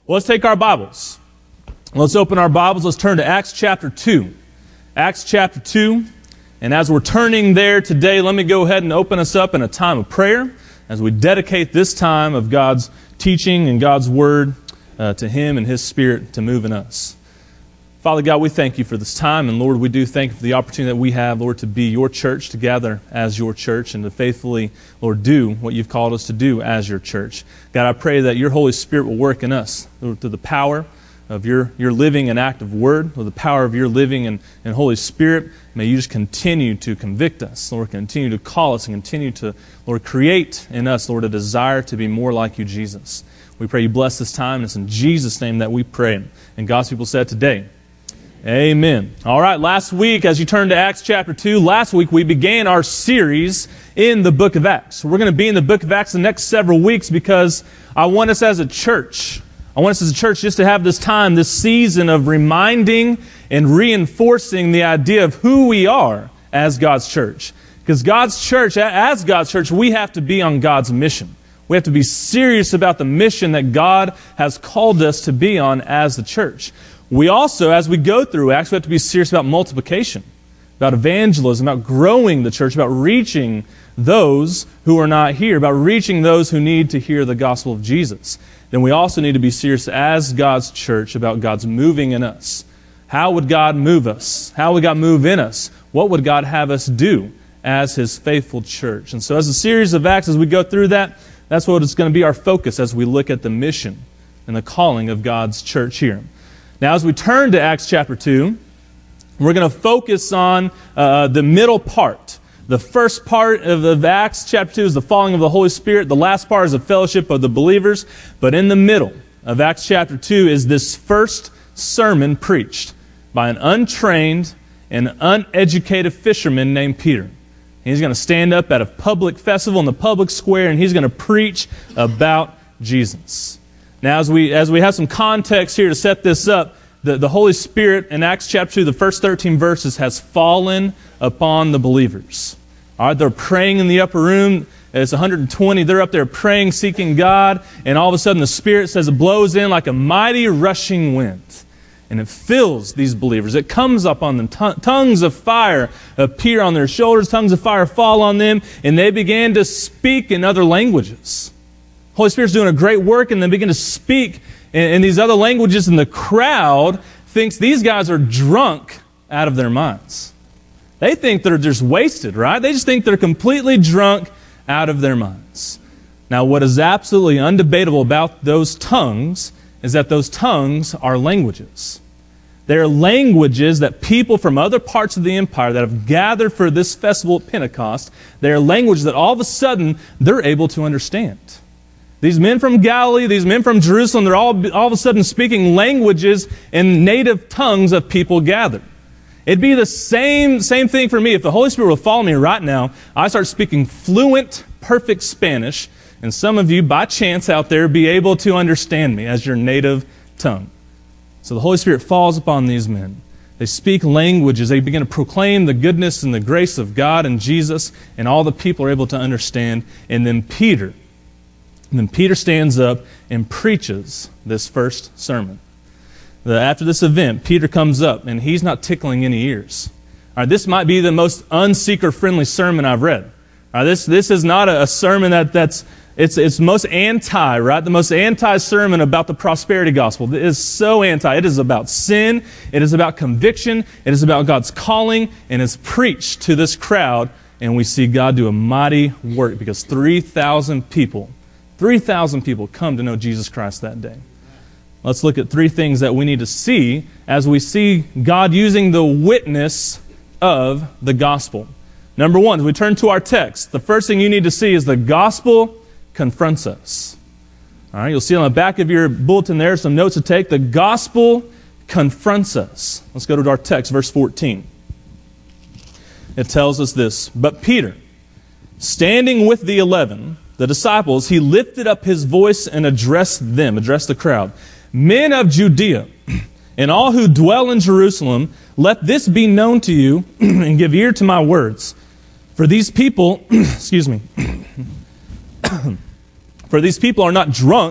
Well, let's take our Bibles. Let's open our Bibles. Let's turn to Acts chapter 2. Acts chapter 2. And as we're turning there today, let me go ahead and open us up in a time of prayer as we dedicate this time of God's teaching and God's Word to Him and His Spirit to move in us. Father God, we thank You for this time. And Lord, we do thank You for the opportunity that we have, Lord, to be Your church, to gather as Your church, and to faithfully, Lord, do what You've called us to do as Your church. God, I pray that Your Holy Spirit will work in us through the power of your living and active Word, with the power of Your living and Holy Spirit. May You just continue to convict us, Lord, continue to call us, and continue to, Lord, create in us, Lord, a desire to be more like You, Jesus. We pray You bless this time, and it's in Jesus' name that we pray. And God's people said today, amen. All right, last week, as you turn to Acts chapter 2, last week we began our series in the book of Acts. We're going to be in the book of Acts the next several weeks because I want us as a church just to have this time, this season of reminding and reinforcing the idea of who we are as God's church. Because as God's church, we have to be on God's mission. We have to be serious about the mission that God has called us to be on as the church. We also, as we go through Acts, we have to be serious about multiplication, about evangelism, about growing the church, about reaching those who are not here, about reaching those who need to hear the gospel of Jesus. Then we also need to be serious as God's church about God's moving in us. How would God move us? How would God move in us? What would God have us do as His faithful church? And so as a series of Acts, as we go through that, that's what is going to be our focus as we look at the mission and the calling of God's church here. Now, as we turn to Acts chapter 2, we're going to focus on the middle part. The first part of Acts chapter 2 is the falling of the Holy Spirit. The last part is the fellowship of the believers. But in the middle of Acts chapter 2 is this first sermon preached by an untrained and uneducated fisherman named Peter. He's going to stand up at a public festival in the public square, and he's going to preach about Jesus. Now, as we have some context here to set this up, the Holy Spirit in Acts chapter 2, the first 13 verses, has fallen upon the believers. All right, they're praying in the upper room. It's 120. They're up there praying, seeking God, and all of a sudden the Spirit says it blows in like a mighty rushing wind, and it fills these believers. It comes up on them. Tongues of fire appear on their shoulders. Tongues of fire fall on them, and they began to speak in other languages. Holy Spirit's doing a great work, and they begin to speak in these other languages, and the crowd thinks these guys are drunk out of their minds. They think they're just wasted, right? They just think they're completely drunk out of their minds. Now, what is absolutely undebatable about those tongues is that those tongues are languages. They're languages that people from other parts of the empire that have gathered for this festival at Pentecost, they're languages that all of a sudden they're able to understand. These men from Galilee, these men from Jerusalem, they're all of a sudden speaking languages in native tongues of people gathered. It'd be the same thing for me. If the Holy Spirit will follow me right now, I start speaking fluent, perfect Spanish, and some of you, by chance out there, be able to understand me as your native tongue. So the Holy Spirit falls upon these men. They speak languages. They begin to proclaim the goodness and the grace of God and Jesus, and all the people are able to understand. And then Peter stands up and preaches this first sermon. After this event, Peter comes up, and he's not tickling any ears. All right, this might be the most unseeker-friendly sermon I've read. All right, this is not a sermon it's most anti, right? The most anti-sermon about the prosperity gospel. It is so anti. It is about sin. It is about conviction. It is about God's calling, and it's preached to this crowd, and we see God do a mighty work because 3,000 people come to know Jesus Christ that day. Let's look at three things that we need to see as we see God using the witness of the gospel. Number one, as we turn to our text, the first thing you need to see is the gospel confronts us. All right, you'll see on the back of your bulletin there some notes to take. The gospel confronts us. Let's go to our text, verse 14. It tells us this: "But Peter, standing with the 11, the disciples, he lifted up his voice and addressed the crowd. 'Men of Judea, and all who dwell in Jerusalem, let this be known to you, and give ear to my words. For these people, for these people are not drunk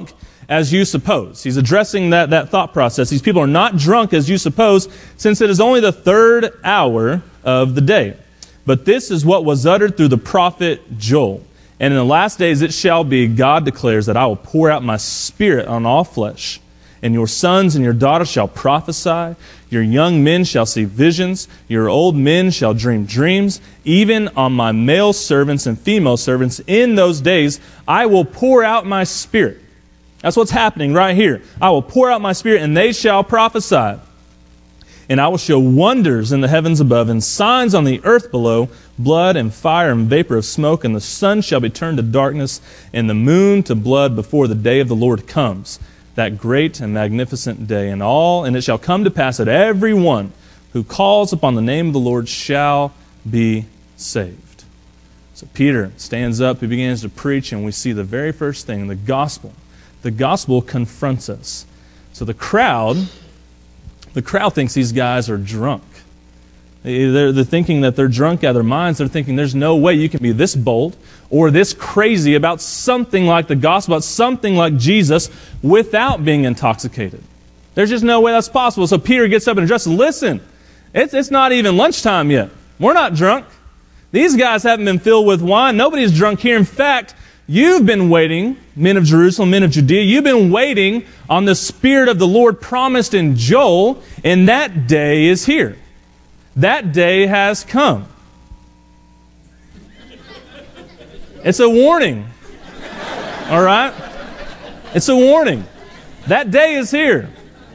as you suppose. He's addressing that thought process. These people are not drunk as you suppose, since it is only the 3rd hour of the day. But this is what was uttered through the prophet Joel. And in the last days it shall be, God declares, that I will pour out my Spirit on all flesh. And your sons and your daughters shall prophesy. Your young men shall see visions. Your old men shall dream dreams. Even on my male servants and female servants in those days, I will pour out my Spirit. That's what's happening right here. I will pour out my Spirit, and they shall prophesy. And I will show wonders in the heavens above and signs on the earth below, blood and fire and vapor of smoke. And the sun shall be turned to darkness and the moon to blood before the day of the Lord comes, that great and magnificent day. And it shall come to pass that every one who calls upon the name of the Lord shall be saved. So Peter stands up, he begins to preach, and we see the very first thing, the gospel. The gospel confronts us. So the crowd thinks these guys are drunk. They're thinking that they're drunk out of their minds. They're thinking there's no way you can be this bold or this crazy about something like the gospel, about something like Jesus, without being intoxicated. There's just no way that's possible. So Peter gets up and addresses, listen, it's not even lunchtime yet. We're not drunk. These guys haven't been filled with wine. Nobody's drunk here. In fact, you've been waiting, men of Jerusalem, men of Judea, you've been waiting on the Spirit of the Lord promised in Joel, and that day is here. That day has come. It's a warning. All right? It's a warning. That day is here.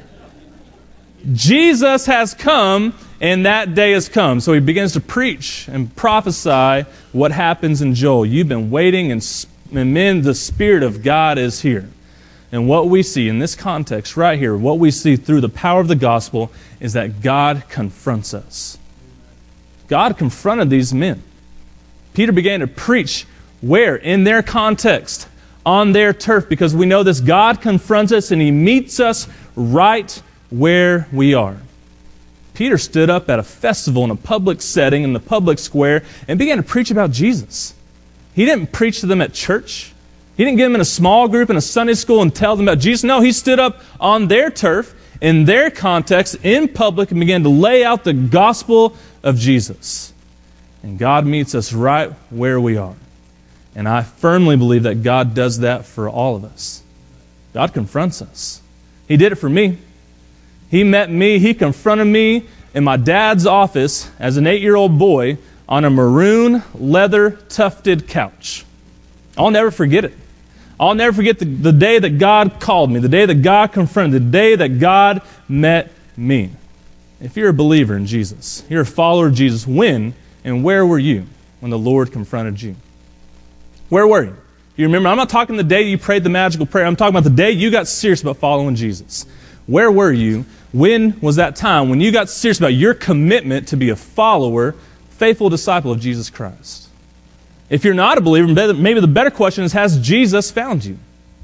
Jesus has come, and that day has come. So he begins to preach and prophesy what happens in Joel. You've been waiting, and men, the Spirit of God is here. And what we see in this context right here, what we see through the power of the gospel, is that God confronts us. God confronted these men. Peter began to preach where? In their context, on their turf, because we know this. God confronts us and he meets us right where we are. Peter stood up at a festival in a public setting, in the public square, and began to preach about Jesus. He didn't preach to them at church. He didn't get them in a small group in a Sunday school and tell them about Jesus. No, he stood up on their turf, in their context, in public, and began to lay out the gospel of Jesus. And God meets us right where we are. And I firmly believe that God does that for all of us. God confronts us. He did it for me. He met me, he confronted me in my dad's office as an 8-year-old boy on a maroon leather tufted couch. I'll never forget it. I'll never forget the day that God called me, the day that God confronted, the day that God met me. If you're a believer in Jesus, you're a follower of Jesus, when and where were you when the Lord confronted you? Where were you? You remember, I'm not talking the day you prayed the magical prayer. I'm talking about the day you got serious about following Jesus. Where were you? When was that time when you got serious about your commitment to be a follower, faithful disciple of Jesus Christ? If you're not a believer, maybe the better question is, has Jesus found you?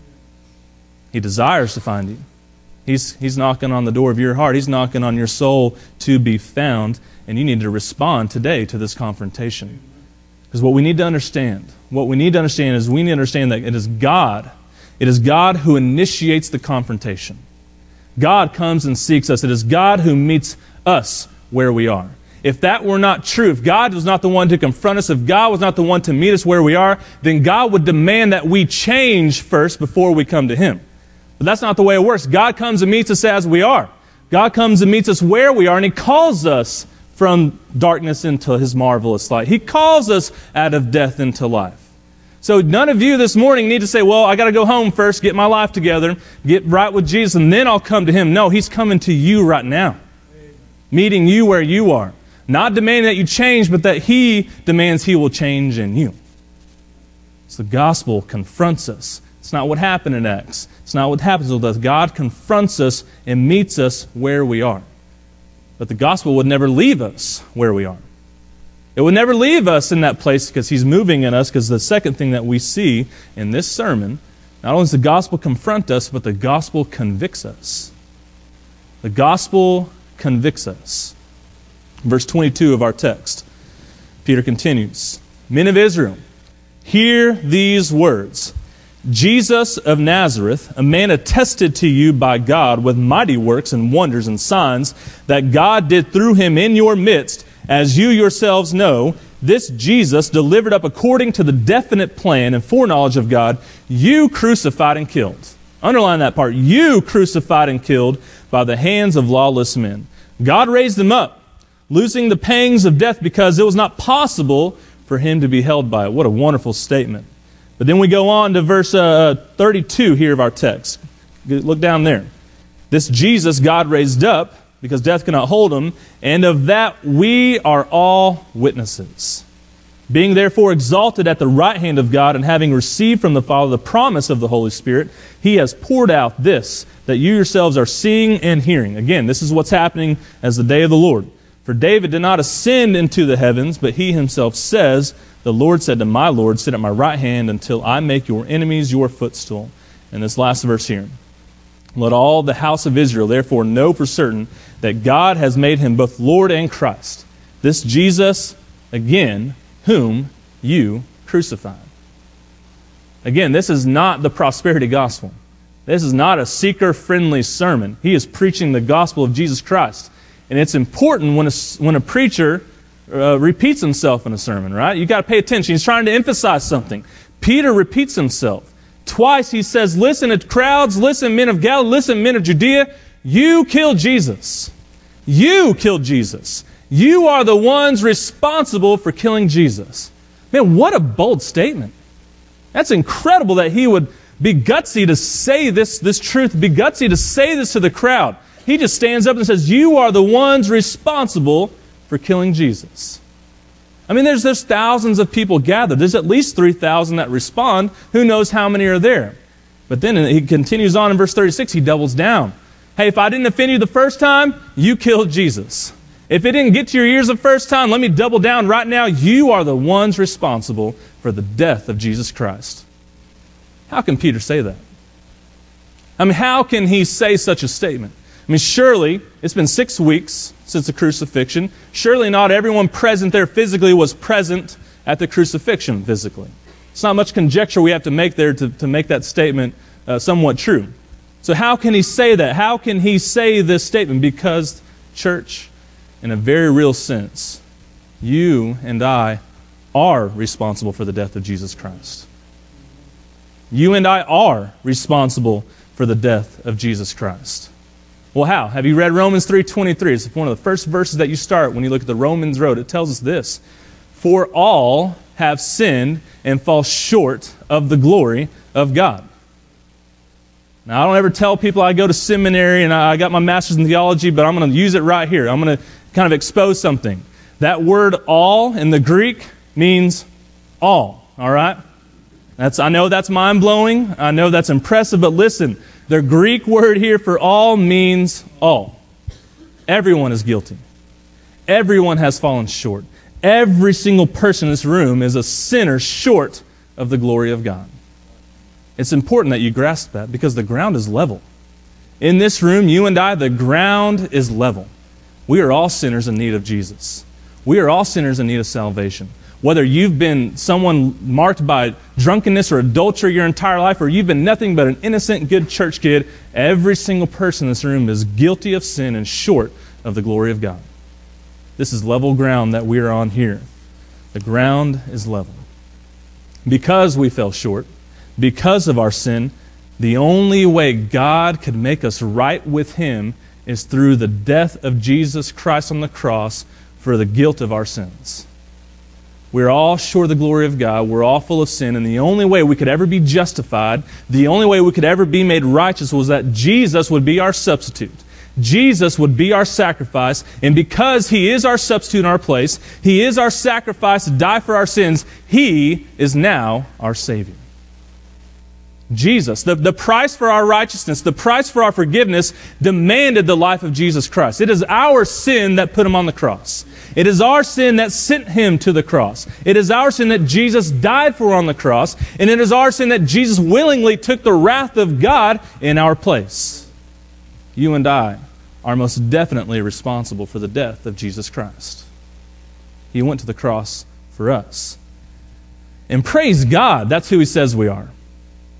He desires to find you. He's knocking on the door of your heart. He's knocking on your soul to be found, and you need to respond today to this confrontation. Because what we need to understand is we need to understand that it is God who initiates the confrontation. God comes and seeks us. It is God who meets us where we are. If that were not true, if God was not the one to confront us, if God was not the one to meet us where we are, then God would demand that we change first before we come to Him. But that's not the way it works. God comes and meets us as we are. God comes and meets us where we are, and He calls us from darkness into His marvelous light. He calls us out of death into life. So none of you this morning need to say, well, I got to go home first, get my life together, get right with Jesus, and then I'll come to Him. No, He's coming to you right now, meeting you where you are. Not demanding that you change, but that He demands He will change in you. So the gospel confronts us. It's not what happened in Acts. It's not what happens with us. God confronts us and meets us where we are. But the gospel would never leave us where we are. It would never leave us in that place because He's moving in us, because the second thing that we see in this sermon, not only does the gospel confront us, but the gospel convicts us. The gospel convicts us. Verse 22 of our text, Peter continues, Men of Israel, hear these words. Jesus of Nazareth, a man attested to you by God with mighty works and wonders and signs that God did through him in your midst, as you yourselves know, this Jesus, delivered up according to the definite plan and foreknowledge of God, you crucified and killed. Underline that part. You crucified and killed by the hands of lawless men. God raised him up, losing the pangs of death because it was not possible for him to be held by it. What a wonderful statement. But then we go on to verse 32 here of our text. Look down there. This Jesus God raised up, because death cannot hold him, and of that we are all witnesses. Being therefore exalted at the right hand of God, and having received from the Father the promise of the Holy Spirit, he has poured out this, that you yourselves are seeing and hearing. Again, this is what's happening as the day of the Lord. For David did not ascend into the heavens, but he himself says, the Lord said to my Lord, sit at my right hand until I make your enemies your footstool. And this last verse here. Let all the house of Israel therefore know for certain that God has made him both Lord and Christ. This Jesus, again, whom you crucified. Again, this is not the prosperity gospel. This is not a seeker-friendly sermon. He is preaching the gospel of Jesus Christ. And it's important when a preacher repeats himself in a sermon, right? You've got to pay attention. He's trying to emphasize something. Peter repeats himself. Twice he says, listen to crowds, listen men of Galilee, listen men of Judea, you killed Jesus. You killed Jesus. You are the ones responsible for killing Jesus. Man, what a bold statement. That's incredible that he would be gutsy to say this truth, be gutsy to say this to the crowd. He just stands up and says, you are the ones responsible for killing Jesus. I mean, there's thousands of people gathered. There's at least 3,000 that respond. Who knows how many are there? But then he continues on in verse 36. He doubles down. Hey, if I didn't offend you the first time, you killed Jesus. If it didn't get to your ears the first time, let me double down right now. You are the ones responsible for the death of Jesus Christ. How can Peter say that? I mean, how can he say such a statement? I mean, surely it's been 6 weeks since the crucifixion. Surely not everyone present there physically was present at the crucifixion physically. It's not much conjecture we have to make there to make that statement somewhat true. So how can he say that? How can he say this statement? Because, church, in a very real sense, you and I are responsible for the death of Jesus Christ. You and I are responsible for the death of Jesus Christ. Well, how? Have you read Romans 3:23? It's one of the first verses that you start when you look at the Romans road. It tells us this. For all have sinned and fall short of the glory of God. Now, I don't ever tell people I go to seminary and I got my master's in theology, but I'm going to use it right here. I'm going to kind of expose something. That word all in the Greek means all right? I know that's mind-blowing. I know that's impressive, but listen, the Greek word here for all means all. Everyone is guilty. Everyone has fallen short. Every single person in this room is a sinner short of the glory of God. It's important that you grasp that because the ground is level. In this room, you and I, the ground is level. We are all sinners in need of Jesus. We are all sinners in need of salvation. Whether you've been someone marked by drunkenness or adultery your entire life, or you've been nothing but an innocent, good church kid, every single person in this room is guilty of sin and short of the glory of God. This is level ground that we are on here. The ground is level. Because we fell short, because of our sin, the only way God could make us right with Him is through the death of Jesus Christ on the cross for the guilt of our sins. We're all short of the glory of God. We're all full of sin. And the only way we could ever be justified, the only way we could ever be made righteous was that Jesus would be our substitute. Jesus would be our sacrifice. And because He is our substitute in our place, He is our sacrifice to die for our sins, He is now our Savior. Jesus, the price for our righteousness, the price for our forgiveness, demanded the life of Jesus Christ. It is our sin that put Him on the cross. It is our sin that sent Him to the cross. It is our sin that Jesus died for on the cross. And it is our sin that Jesus willingly took the wrath of God in our place. You and I are most definitely responsible for the death of Jesus Christ. He went to the cross for us. And praise God, that's who He says we are.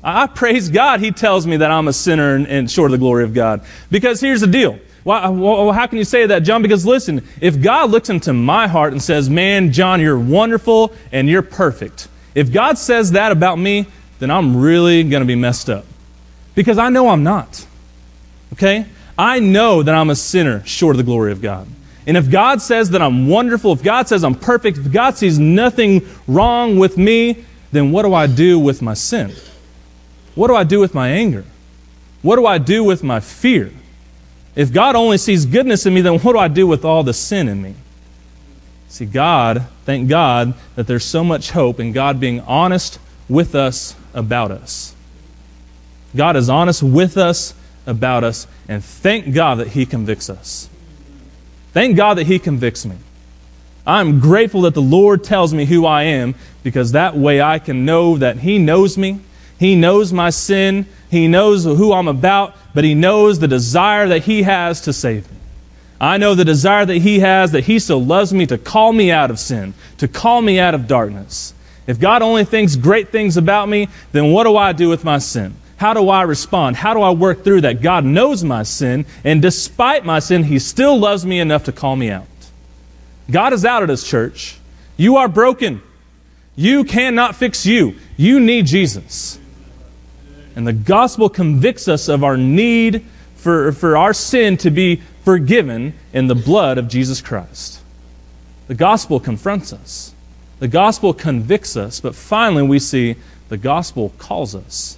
I praise God He tells me that I'm a sinner and short of the glory of God. Because here's the deal. Well, how can you say that, John? Because listen, if God looks into my heart and says, man, John, you're wonderful and you're perfect. If God says that about me, then I'm really going to be messed up. Because I know I'm not. Okay? I know that I'm a sinner short of the glory of God. And if God says that I'm wonderful, if God says I'm perfect, if God sees nothing wrong with me, then what do I do with my sin? What do I do with my anger? What do I do with my fear? If God only sees goodness in me, then what do I do with all the sin in me? See, thank God that there's so much hope in God being honest with us about us. God is honest with us about us, and thank God that He convicts us. Thank God that He convicts me. I'm grateful that the Lord tells me who I am, because that way I can know that He knows me. He knows my sin. He knows who I'm about, but He knows the desire that He has to save me. I know the desire that He has, that He still loves me to call me out of sin, to call me out of darkness. If God only thinks great things about me, then what do I do with my sin? How do I respond? How do I work through that? God knows my sin, and despite my sin, He still loves me enough to call me out. God is out at us, church. You are broken. You cannot fix you. You need Jesus. And the gospel convicts us of our need for our sin to be forgiven in the blood of Jesus Christ. The gospel confronts us. The gospel convicts us. But finally we see the gospel calls us.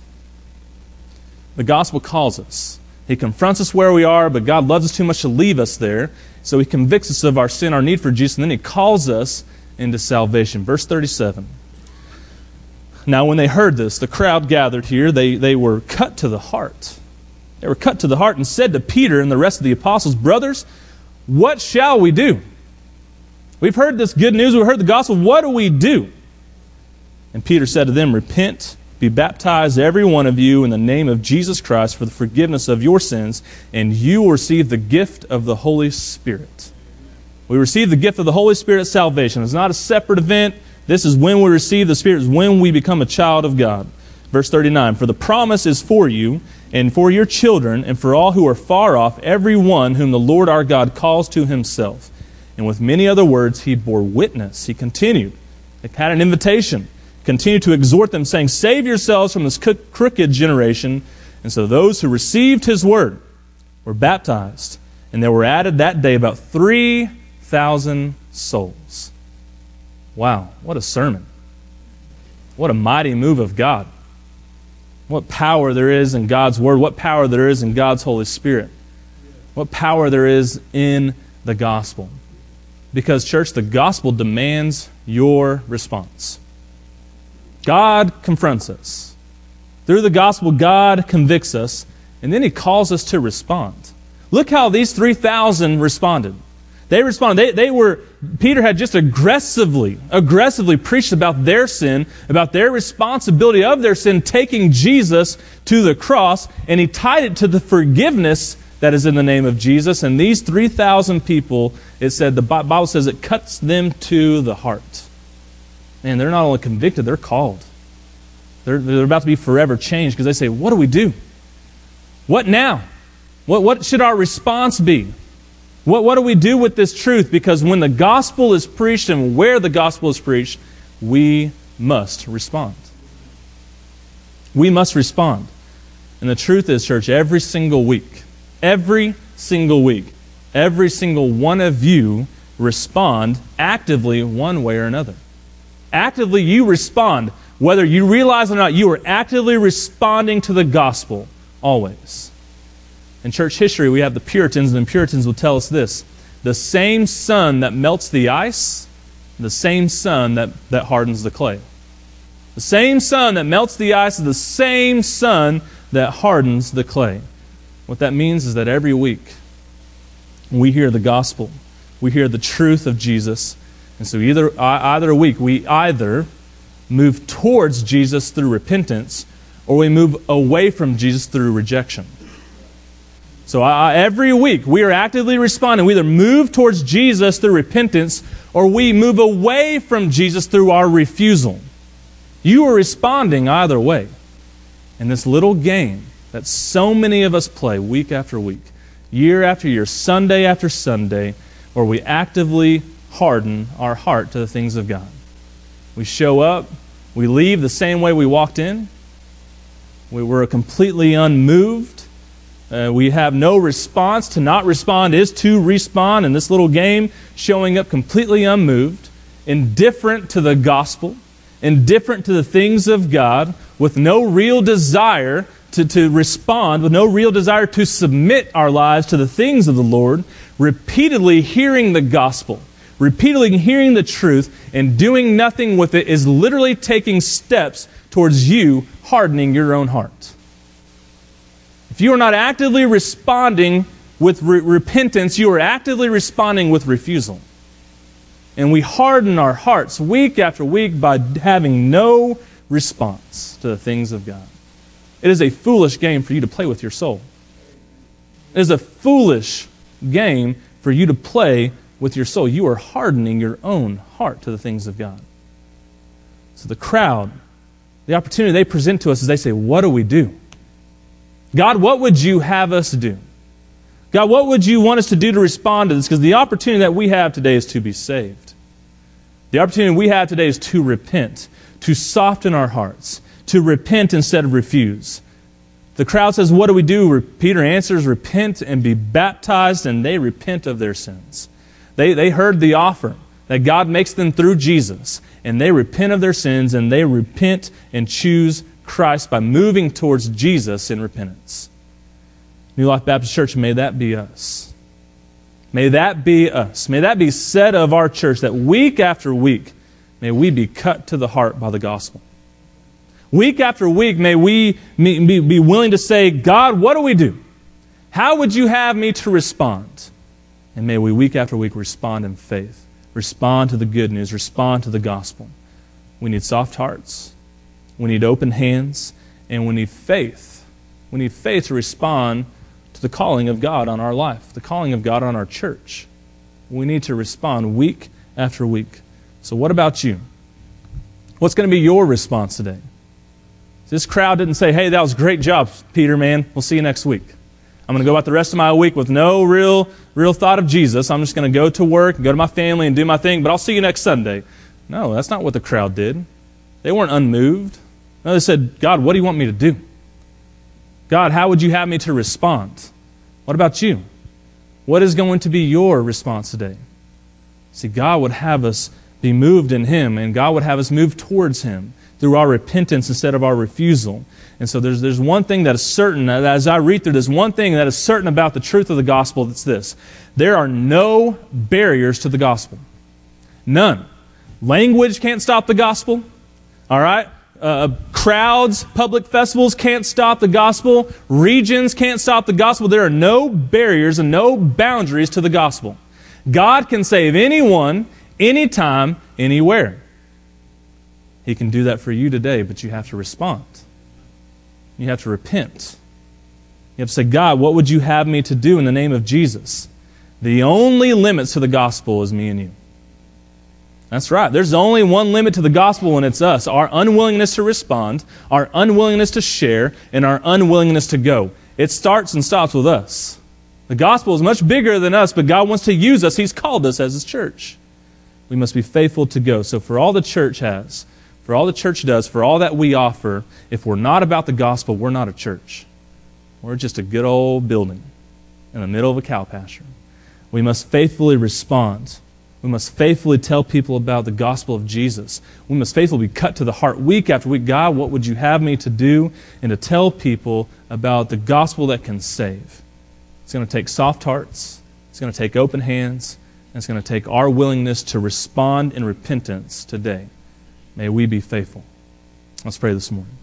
The gospel calls us. He confronts us where we are, but God loves us too much to leave us there. So He convicts us of our sin, our need for Jesus, and then He calls us into salvation. Verse 37. Now when they heard this, the crowd gathered here, they were cut to the heart. They were cut to the heart and said to Peter and the rest of the apostles, brothers, what shall we do? We've heard this good news, we've heard the gospel, what do we do? And Peter said to them, repent, be baptized every one of you in the name of Jesus Christ for the forgiveness of your sins, and you will receive the gift of the Holy Spirit. We receive the gift of the Holy Spirit at salvation. It's not a separate event. This is when we receive the Spirit, is when we become a child of God. Verse 39, for the promise is for you and for your children and for all who are far off, every one whom the Lord our God calls to Himself. And with many other words He bore witness. He continued. He had an invitation. Continued to exhort them, saying, save yourselves from this crooked generation. And so those who received His word were baptized. And there were added that day about 3,000 souls. Wow, what a sermon. What a mighty move of God. What power there is in God's Word. What power there is in God's Holy Spirit. What power there is in the gospel. Because, church, the gospel demands your response. God confronts us. Through the gospel, God convicts us, and then He calls us to respond. Look how these 3,000 responded. They responded. Peter had just aggressively preached about their sin, about their responsibility of their sin, taking Jesus to the cross, and he tied it to the forgiveness that is in the name of Jesus. And these 3,000 people, it said, the Bible says it cuts them to the heart. Man, they're not only convicted, they're called. They're about to be forever changed because they say, what do we do? What now? What should our response be? What do we do with this truth? Because when the gospel is preached and where the gospel is preached, we must respond. We must respond. And the truth is, church, every single week, every single one of you respond actively one way or another. Actively you respond. Whether you realize it or not, you are actively responding to the gospel always. In church history, we have the Puritans, and the Puritans will tell us this. The same sun that melts the ice, the same sun that hardens the clay. The same sun that melts the ice is the same sun that hardens the clay. What that means is that every week we hear the gospel. We hear the truth of Jesus. And so either week we either move towards Jesus through repentance or we move away from Jesus through rejection. So every week we are actively responding. We either move towards Jesus through repentance or we move away from Jesus through our refusal. You are responding either way. And this little game that so many of us play week after week, year after year, Sunday after Sunday, where we actively harden our heart to the things of God. We show up, we leave the same way we walked in. We were completely unmoved. We have no response. To not respond is to respond. In this little game, showing up completely unmoved, indifferent to the gospel, indifferent to the things of God, with no real desire to respond, with no real desire to submit our lives to the things of the Lord, repeatedly hearing the gospel, repeatedly hearing the truth, and doing nothing with it is literally taking steps towards you hardening your own heart. If you are not actively responding with repentance, you are actively responding with refusal. And we harden our hearts week after week by having no response to the things of God. It is a foolish game for you to play with your soul. It is a foolish game for you to play with your soul. You are hardening your own heart to the things of God. So the crowd, the opportunity they present to us is they say, what do we do? God, what would you have us do? God, what would you want us to do to respond to this? Because the opportunity that we have today is to be saved. The opportunity we have today is to repent, to soften our hearts, to repent instead of refuse. The crowd says, what do we do? Peter answers, repent and be baptized, and they repent of their sins. They heard the offer that God makes them through Jesus, and they repent of their sins, and they repent and choose Christ by moving towards Jesus in repentance. New Life Baptist Church, may that be us. May that be us. May that be said of our church, that week after week, may we be cut to the heart by the gospel. Week after week, may we be willing to say, God, what do we do? How would you have me to respond? And may we week after week respond in faith, respond to the good news, respond to the gospel. We need soft hearts. We need open hands, and we need faith. We need faith to respond to the calling of God on our life, the calling of God on our church. We need to respond week after week. So what about you? What's going to be your response today? This crowd didn't say, hey, that was a great job, Peter, man. We'll see you next week. I'm going to go about the rest of my week with no real thought of Jesus. I'm just going to go to work, go to my family, and do my thing, but I'll see you next Sunday. No, that's not what the crowd did. They weren't unmoved. No, they said, God, what do you want me to do? God, how would you have me to respond? What about you? What is going to be your response today? See, God would have us be moved in Him, and God would have us move towards Him through our repentance instead of our refusal. And so there's one thing that is certain, as I read through this, one thing that is certain about the truth of the gospel, that's this. There are no barriers to the gospel. None. Language can't stop the gospel. All right? Crowds, public festivals can't stop the gospel. Regions can't stop the gospel. There are no barriers and no boundaries to the gospel. God can save anyone, anytime, anywhere. He can do that for you today, but you have to respond. You have to repent. You have to say, God, what would you have me to do in the name of Jesus? The only limits to the gospel is me and you. That's right. There's only one limit to the gospel, and it's us. Our unwillingness to respond, our unwillingness to share, and our unwillingness to go. It starts and stops with us. The gospel is much bigger than us, but God wants to use us. He's called us as His church. We must be faithful to go. So for all the church has, for all the church does, for all that we offer, if we're not about the gospel, we're not a church. We're just a good old building in the middle of a cow pasture. We must faithfully respond. We must faithfully tell people about the gospel of Jesus. We must faithfully be cut to the heart week after week. God, what would you have me to do? And to tell people about the gospel that can save. It's going to take soft hearts. It's going to take open hands. And it's going to take our willingness to respond in repentance today. May we be faithful. Let's pray this morning.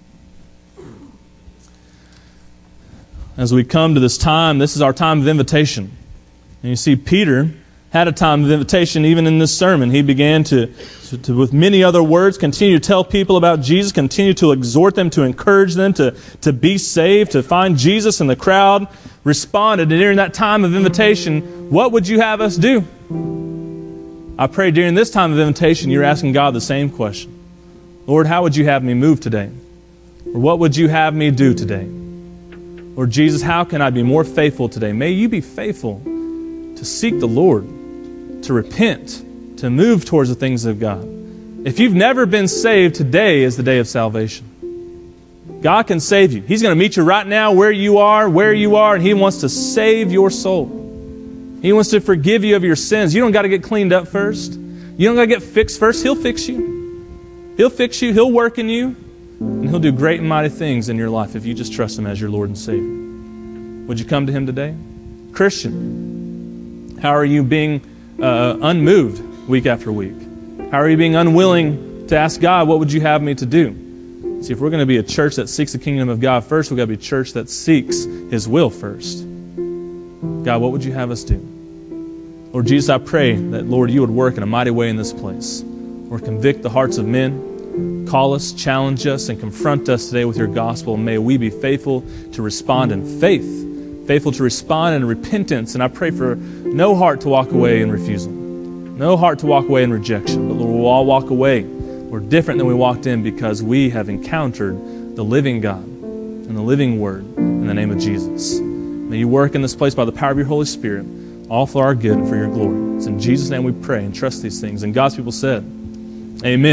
As we come to this time, this is our time of invitation. And you see, Peter had a time of invitation even in this sermon. He began to, with many other words, continue to tell people about Jesus, continue to exhort them, to encourage them to be saved, to find Jesus. And the crowd responded. And during that time of invitation, what would you have us do? I pray during this time of invitation, you're asking God the same question. Lord, how would you have me move today? Or what would you have me do today? Lord Jesus, how can I be more faithful today? May you be faithful to seek the Lord, to repent, to move towards the things of God. If you've never been saved, today is the day of salvation. God can save you. He's going to meet you right now where you are, and He wants to save your soul. He wants to forgive you of your sins. You don't got to get cleaned up first. You don't got to get fixed first. He'll fix you. He'll fix you. He'll work in you. And He'll do great and mighty things in your life if you just trust Him as your Lord and Savior. Would you come to Him today? Christian, how are you being unmoved week after week? How are you being unwilling to ask God, what would you have me to do? See, if we're going to be a church that seeks the kingdom of God first, we've got to be a church that seeks His will first. God, what would you have us do? Lord Jesus, I pray that, Lord, you would work in a mighty way in this place. Lord, convict the hearts of men. Call us, challenge us, and confront us today with your gospel. And may we be faithful to respond in faith, faithful to respond in repentance. And I pray for no heart to walk away in refusal, no heart to walk away in rejection. But Lord, we'll all walk away. We're different than we walked in because we have encountered the living God and the living Word in the name of Jesus. May you work in this place by the power of your Holy Spirit, all for our good and for your glory. It's in Jesus' name we pray and trust these things. And God's people said, amen.